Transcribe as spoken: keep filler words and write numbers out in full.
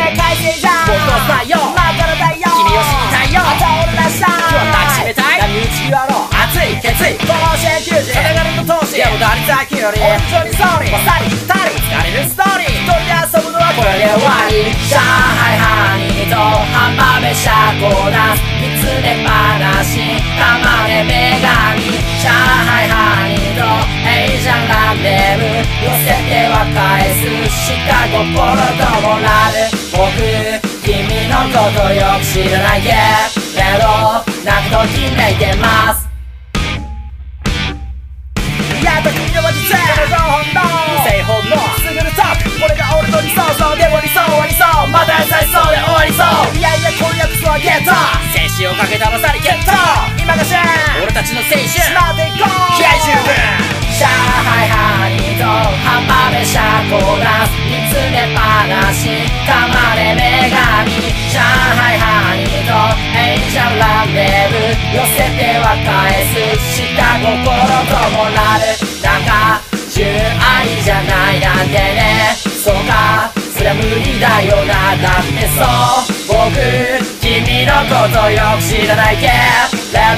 ね快晴じゃん僕のスパイよ今からだよ君を知りたいよあた俺らした今日は抱きしめたい波打ち際の熱い決意この新球児さながりの闘志いやもう打率だけより本当にソーリーさりたり疲れるストーリー一人で遊ぶのはこれで終わり上海ハニーと浜辺シャコダンス見つめ話たまれ女神上海ハニーとエイジャンランデブー寄せては返す下心ともなる僕君のことよく知らないけど泣くときめいてますやっと君の魔術この本能正本能すぐるトークこれが俺の理想そうでも理想は理想また優しそうで終わりそういやいや今夜こそはゲット青春をかけたまさにゲット今が旬俺たちの青春しまっていこう気合十分上海ハニーと浜辺シャコダンス見つめ話たまれ女神上海ハニーとエイジャンランデブー寄せては返す下心ともなるなんか純愛じゃないなんてねそうかそりゃ無理だよなだってそう僕君のことよく知らないけれ